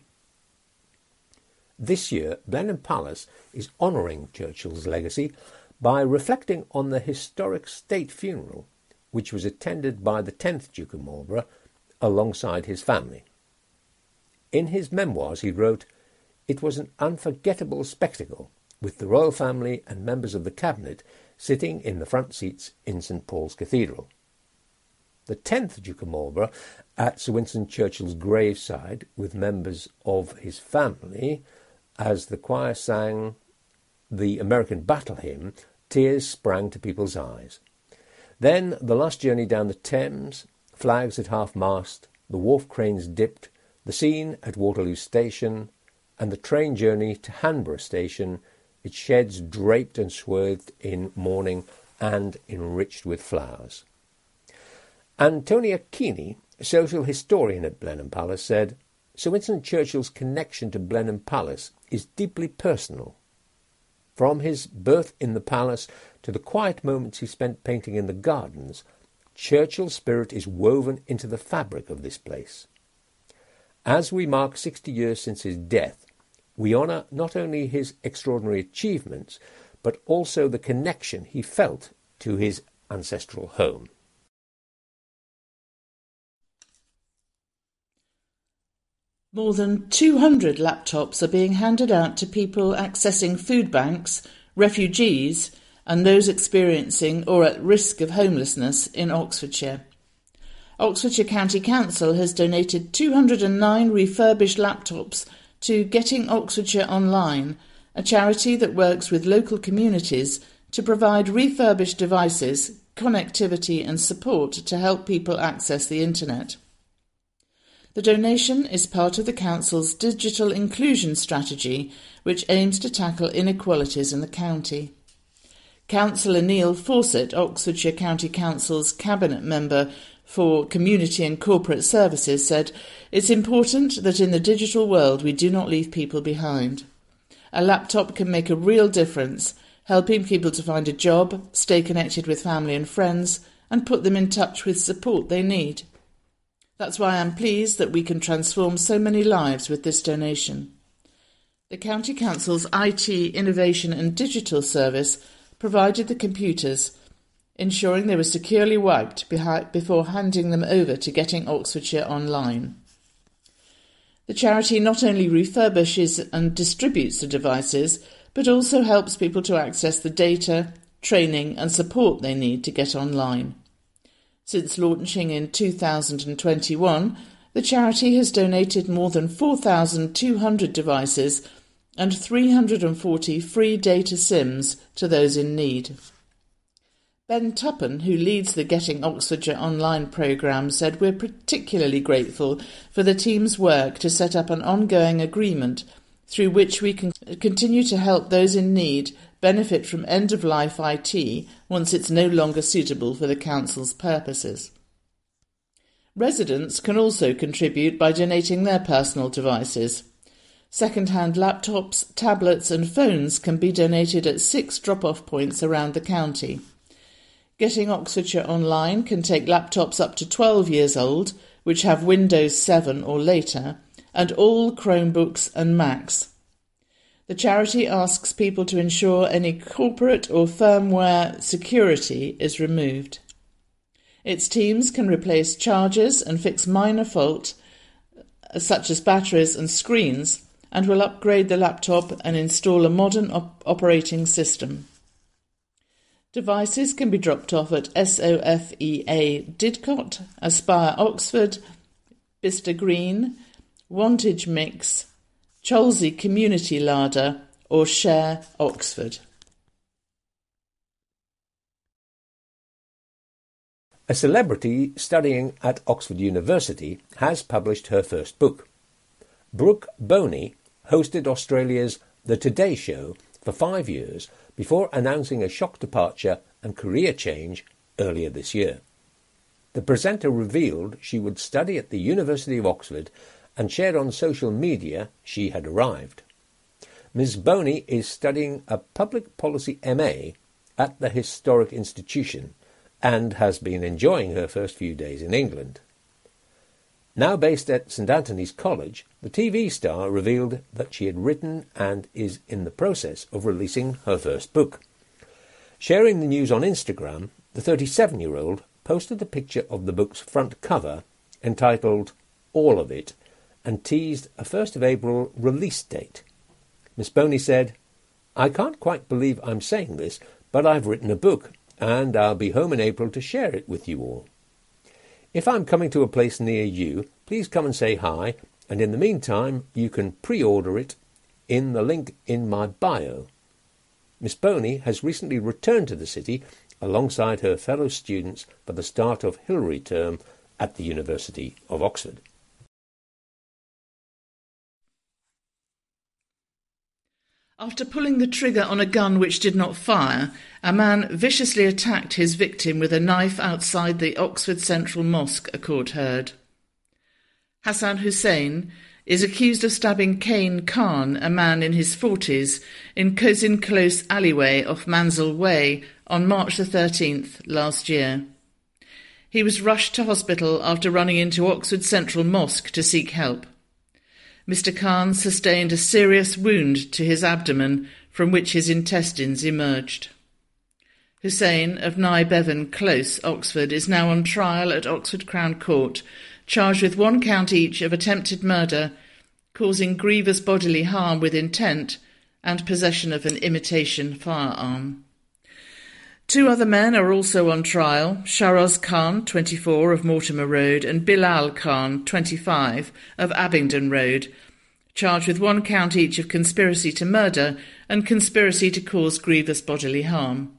This year, Blenheim Palace is honouring Churchill's legacy by reflecting on the historic state funeral, which was attended by the tenth Duke of Marlborough alongside his family. In his memoirs he wrote, "It was an unforgettable spectacle, with the royal family and members of the cabinet sitting in the front seats in St Paul's Cathedral." The tenth Duke of Marlborough, at Sir Winston Churchill's graveside with members of his family, as the choir sang the American Battle Hymn, tears sprang to people's eyes. Then the last journey down the Thames, flags at half-mast, the wharf cranes dipped, the scene at Waterloo Station, and the train journey to Hanborough Station, its sheds draped and swathed in mourning and enriched with flowers. Antonia Keeney, social historian at Blenheim Palace, said, "Sir Winston Churchill's connection to Blenheim Palace is deeply personal. From his birth in the palace to the quiet moments he spent painting in the gardens, Churchill's spirit is woven into the fabric of this place. As we mark sixty years since his death, we honour not only his extraordinary achievements, but also the connection he felt to his ancestral home." More than two hundred laptops are being handed out to people accessing food banks, refugees, and those experiencing or at risk of homelessness in Oxfordshire. Oxfordshire County Council has donated two hundred nine refurbished laptops to Getting Oxfordshire Online, a charity that works with local communities to provide refurbished devices, connectivity and support to help people access the internet. The donation is part of the Council's digital inclusion strategy, which aims to tackle inequalities in the county. Councillor Neil Fawcett, Oxfordshire County Council's Cabinet Member for Community and Corporate Services, said, "It's important that in the digital world we do not leave people behind. A laptop can make a real difference, helping people to find a job, stay connected with family and friends, and put them in touch with support they need. That's why I'm pleased that we can transform so many lives with this donation." The County Council's I T, Innovation and Digital Service provided the computers, ensuring they were securely wiped before handing them over to Getting Oxfordshire Online. The charity not only refurbishes and distributes the devices, but also helps people to access the data, training and support they need to get online. Since launching in two thousand twenty-one, the charity has donated more than four thousand two hundred devices and three hundred forty free data SIMs to those in need. Ben Tuppen, who leads the Getting Oxfordshire Online programme, said, "We're particularly grateful for the team's work to set up an ongoing agreement through which we can continue to help those in need benefit from end-of-life I T once it's no longer suitable for the Council's purposes." Residents can also contribute by donating their personal devices. Second-hand laptops, tablets and phones can be donated at six drop-off points around the county. Getting Oxfordshire Online can take laptops up to twelve years old, which have Windows seven or later, and all Chromebooks and Macs. The charity asks people to ensure any corporate or firmware security is removed. Its teams can replace chargers and fix minor faults such as batteries and screens, and will upgrade the laptop and install a modern op- operating system. Devices can be dropped off at SOFEA Didcot, Aspire Oxford, Bicester Green, Wantage Mix, Cholsey Community Larder or Share Oxford. A celebrity studying at Oxford University has published her first book. Brooke Boney hosted Australia's The Today Show for five years before announcing a shock departure and career change earlier this year. The presenter revealed she would study at the University of Oxford and shared on social media she had arrived. Miz Boney is studying a public policy M A at the historic institution and has been enjoying her first few days in England. Now based at St Anthony's College, the T V star revealed that she had written and is in the process of releasing her first book. Sharing the news on Instagram, the thirty-seven-year-old posted a picture of the book's front cover entitled All of It and teased a first of April release date. Miss Boney said, "I can't quite believe I'm saying this, but I've written a book and I'll be home in April to share it with you all. If I'm coming to a place near you, please come and say hi, and in the meantime you can pre-order it in the link in my bio." Miss Boney has recently returned to the city alongside her fellow students for the start of Hilary term at the University of Oxford. After pulling the trigger on a gun which did not fire, a man viciously attacked his victim with a knife outside the Oxford Central Mosque, a court heard. Hassan Hussein is accused of stabbing Kane Khan, a man in his forties, in Cousin Close alleyway off Mansell Way on March the thirteenth last year. He was rushed to hospital after running into Oxford Central Mosque to seek help. Mister Khan sustained a serious wound to his abdomen from which his intestines emerged. Hussein of Nye Bevan Close, Oxford, is now on trial at Oxford Crown Court, charged with one count each of attempted murder, causing grievous bodily harm with intent, and possession of an imitation firearm. Two other men are also on trial, Sharoz Khan, twenty-four, of Mortimer Road, and Bilal Khan, twenty-five, of Abingdon Road, charged with one count each of conspiracy to murder and conspiracy to cause grievous bodily harm.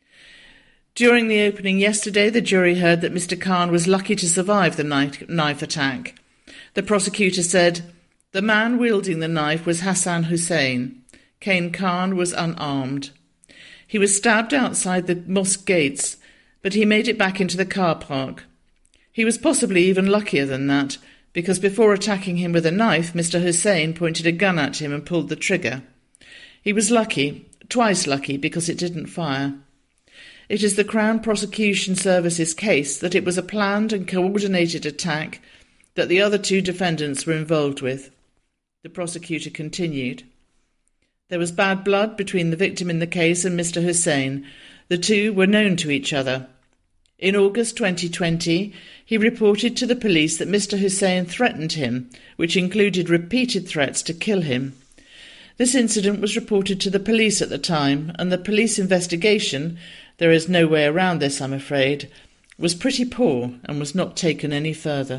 During the opening yesterday, the jury heard that Mister Khan was lucky to survive the knife attack. The prosecutor said, "The man wielding the knife was Hassan Hussein. Kane Khan was unarmed. He was stabbed outside the mosque gates, but he made it back into the car park. He was possibly even luckier than that, because before attacking him with a knife, Mister Hussein pointed a gun at him and pulled the trigger. He was lucky, twice lucky, because it didn't fire. It is the Crown Prosecution Service's case that it was a planned and coordinated attack that the other two defendants were involved with." The prosecutor continued. "There was bad blood between the victim in the case and Mister Hussein. The two were known to each other. In August twenty twenty, he reported to the police that Mister Hussein threatened him, which included repeated threats to kill him. This incident was reported to the police at the time, and the police investigation, there is no way around this, I'm afraid, was pretty poor and was not taken any further."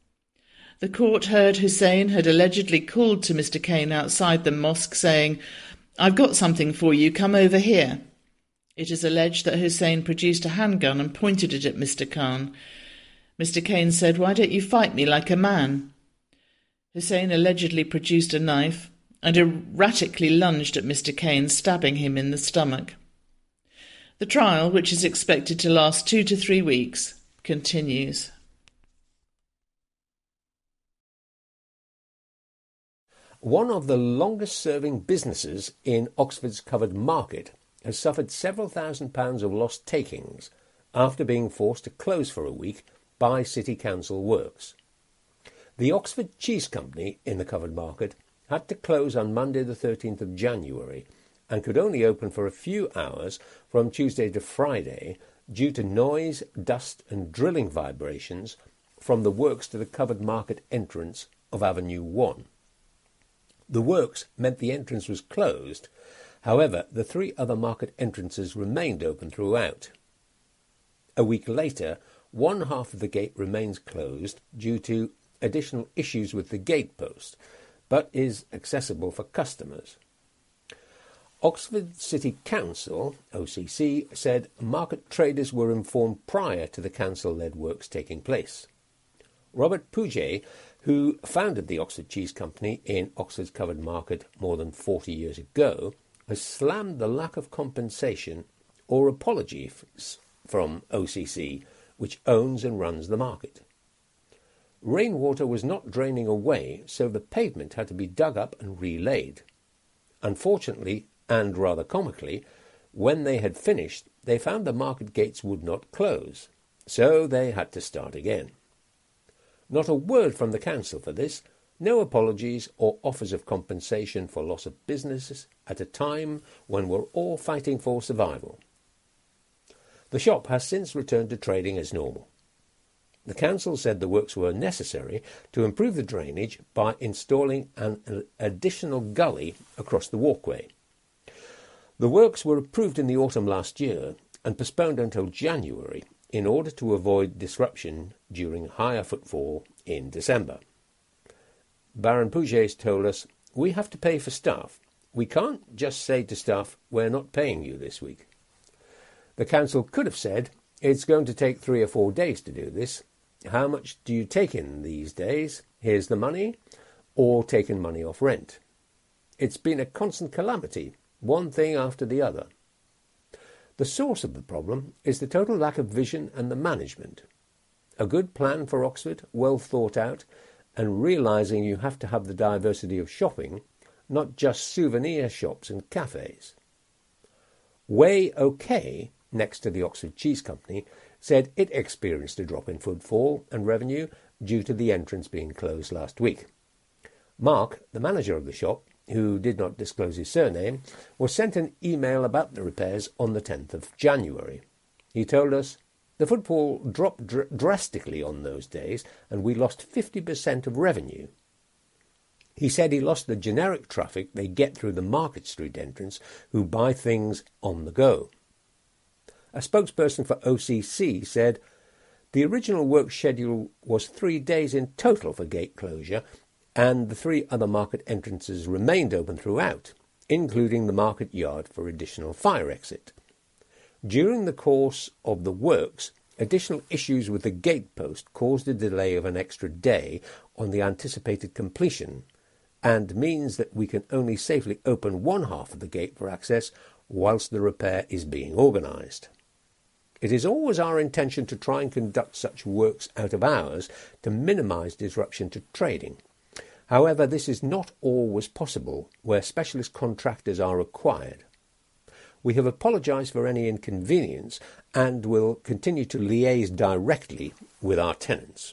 The court heard Hussein had allegedly called to Mister Kane outside the mosque saying, "I've got something for you, come over here." It is alleged that Hussein produced a handgun and pointed it at Mister Khan. Mister Kane said, "Why don't you fight me like a man?" Hussein allegedly produced a knife and erratically lunged at Mister Kane, stabbing him in the stomach. The trial, which is expected to last two to three weeks, continues. One of the longest-serving businesses in Oxford's Covered Market has suffered several thousand pounds of lost takings after being forced to close for a week by City Council works. The Oxford Cheese Company in the Covered Market had to close on Monday the thirteenth of January and could only open for a few hours from Tuesday to Friday due to noise, dust and drilling vibrations from the works to the covered market entrance of Avenue one. The works meant the entrance was closed. However, the three other market entrances remained open throughout. A week later, one half of the gate remains closed due to additional issues with the gate post, but is accessible for customers. Oxford City Council, O C C, said market traders were informed prior to the council-led works taking place. Robert Pouget, who founded the Oxford Cheese Company in Oxford's covered market more than forty years ago, has slammed the lack of compensation or apology from O C C, which owns and runs the market. Rainwater was not draining away, so the pavement had to be dug up and relaid. Unfortunately, and rather comically, when they had finished, they found the market gates would not close, so they had to start again. Not a word from the council for this, no apologies or offers of compensation for loss of businesses at a time when we're all fighting for survival. The shop has since returned to trading as normal. The council said the works were necessary to improve the drainage by installing an additional gully across the walkway. The works were approved in the autumn last year and postponed until January in order to avoid disruption during higher footfall in December. Baron Pouget told us, "We have to pay for staff. We can't just say to staff, we're not paying you this week." The council could have said, "It's going to take three or four days to do this. How much do you take in these days? Here's the money," or taken money off rent. It's been a constant calamity, one thing after the other. The source of the problem is the total lack of vision and the management. A good plan for Oxford, well thought out, and realising you have to have the diversity of shopping, not just souvenir shops and cafes. Way OK, next to the Oxford Cheese Company, said it experienced a drop in footfall and revenue due to the entrance being closed last week. Mark, the manager of the shop, who did not disclose his surname, was sent an email about the repairs on the tenth of January. He told us, "The footfall dropped dr- drastically on those days and we lost fifty percent of revenue." He said he lost the generic traffic they get through the Market Street entrance who buy things on the go. A spokesperson for O C C said, "The original work schedule was three days in total for gate closure, and the three other market entrances remained open throughout, including the market yard for additional fire exit. During the course of the works, additional issues with the gate post caused a delay of an extra day on the anticipated completion, and means that we can only safely open one half of the gate for access whilst the repair is being organised. It is always our intention to try and conduct such works out of hours to minimise disruption to trading. However, this is not always possible where specialist contractors are required. We have apologised for any inconvenience and will continue to liaise directly with our tenants."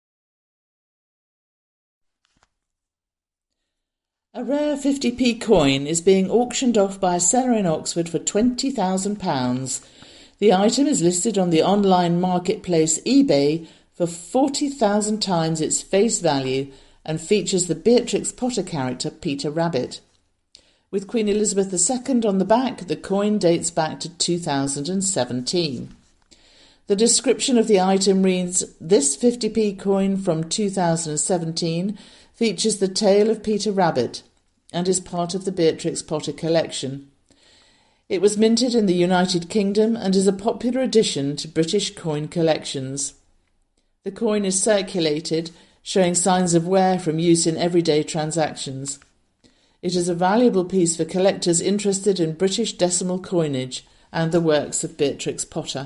A rare fifty p coin is being auctioned off by a seller in Oxford for twenty thousand pounds. The item is listed on the online marketplace eBay for forty thousand times its face value and features the Beatrix Potter character Peter Rabbit. With Queen Elizabeth the Second on the back, the coin dates back to two thousand seventeen. The description of the item reads, "This fifty p coin from two thousand seventeen features the tail of Peter Rabbit and is part of the Beatrix Potter collection. It was minted in the United Kingdom and is a popular addition to British coin collections. The coin is circulated, showing signs of wear from use in everyday transactions. It is a valuable piece for collectors interested in British decimal coinage and the works of Beatrix Potter."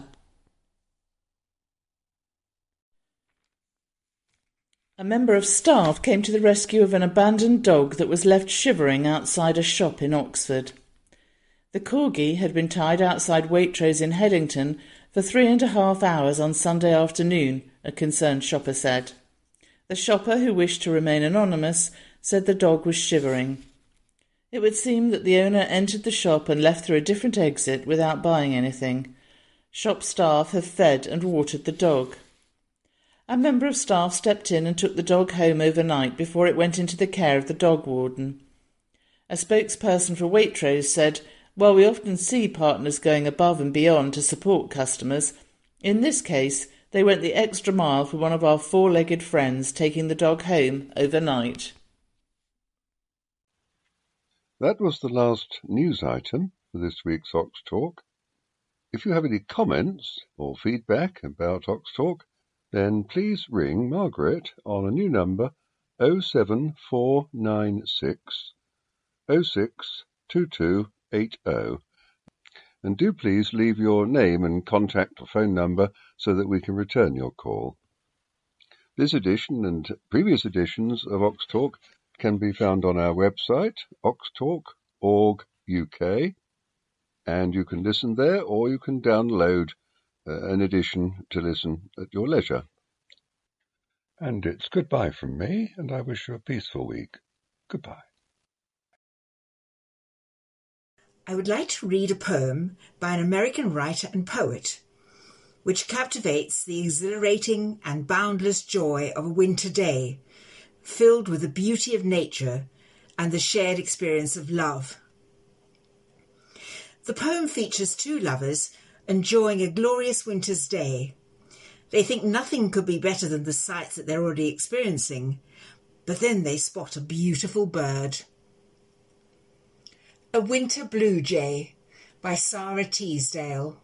A member of staff came to the rescue of an abandoned dog that was left shivering outside a shop in Oxford. The corgi had been tied outside Waitrose in Headington for three and a half hours on Sunday afternoon, a concerned shopper said. The shopper, who wished to remain anonymous, said the dog was shivering. It would seem that the owner entered the shop and left through a different exit without buying anything. Shop staff have fed and watered the dog. A member of staff stepped in and took the dog home overnight before it went into the care of the dog warden. A spokesperson for Waitrose said, "While we often see partners going above and beyond to support customers, in this case they went the extra mile for one of our four-legged friends taking the dog home overnight." That was the last news item for this week's Ox Talk. If you have any comments or feedback about Ox Talk, then please ring Margaret on a new number oh seven four nine six oh six two two eight oh. And do please leave your name and contact or phone number so that we can return your call. This edition and previous editions of Ox Talk can be found on our website, ox talk dot org dot U K, and you can listen there or you can download uh, an edition to listen at your leisure. And it's goodbye from me, and I wish you a peaceful week. Goodbye. I would like to read a poem by an American writer and poet, which captivates the exhilarating and boundless joy of a winter day, filled with the beauty of nature and the shared experience of love. The poem features two lovers enjoying a glorious winter's day. They think nothing could be better than the sights that they're already experiencing, but then they spot a beautiful bird. A Winter Blue Jay by Sarah Teasdale.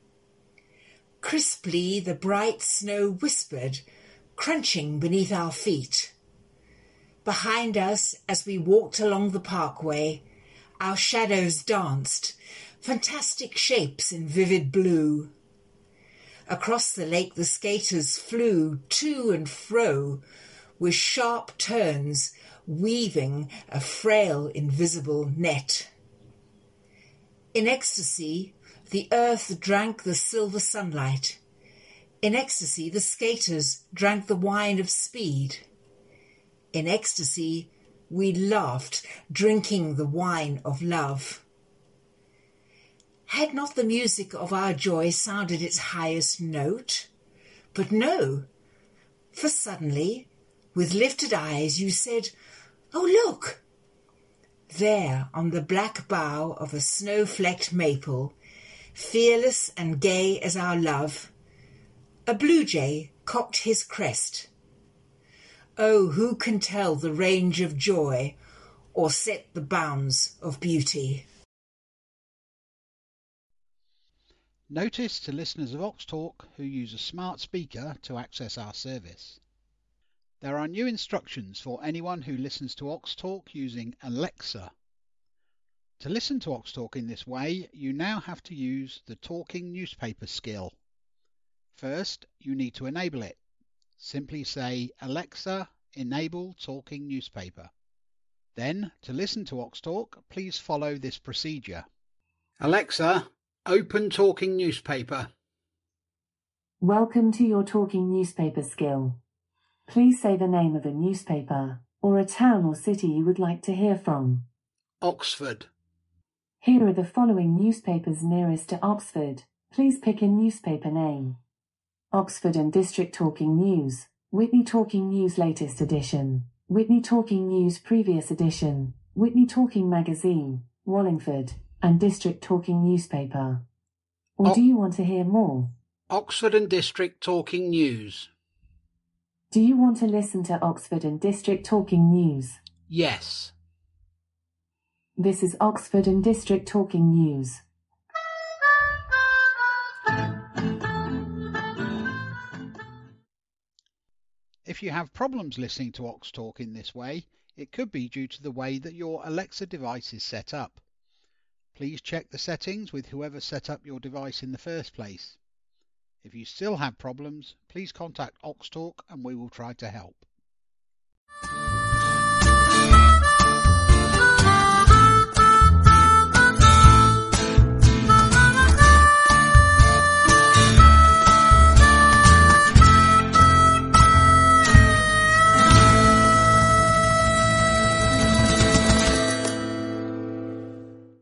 Crisply the bright snow whispered, crunching beneath our feet. Behind us, as we walked along the parkway, our shadows danced, fantastic shapes in vivid blue. Across the lake the skaters flew to and fro, with sharp turns, weaving a frail invisible net. In ecstasy, the earth drank the silver sunlight. In ecstasy, the skaters drank the wine of speed. In ecstasy, we laughed, drinking the wine of love. Had not the music of our joy sounded its highest note? But no, for suddenly, with lifted eyes, you said, "Oh, look!" There, on the black bough of a snow-flecked maple, fearless and gay as our love, a blue jay cocked his crest. Oh, who can tell the range of joy or set the bounds of beauty? Notice to listeners of Ox Talk who use a smart speaker to access our service. There are new instructions for anyone who listens to Ox Talk using Alexa. To listen to Ox Talk in this way, you now have to use the talking newspaper skill. First, you need to enable it. Simply say, "Alexa, enable talking newspaper." Then, to listen to Ox Talk, please follow this procedure. Alexa, open talking newspaper. Welcome to your talking newspaper skill. Please say the name of a newspaper, or a town or city you would like to hear from. Oxford. Here are the following newspapers nearest to Oxford. Please pick a newspaper name. Oxford and District Talking News, Whitney Talking News Latest Edition, Whitney Talking News Previous Edition, Whitney Talking Magazine, Wallingford, and District Talking Newspaper. Or O- do you want to hear more? Oxford and District Talking News. Do you want to listen to Oxford and District Talking News? Yes. This is Oxford and District Talking News. If you have problems listening to Ox Talk in this way, it could be due to the way that your Alexa device is set up. Please check the settings with whoever set up your device in the first place. If you still have problems, please contact Ox Talk and we will try to help.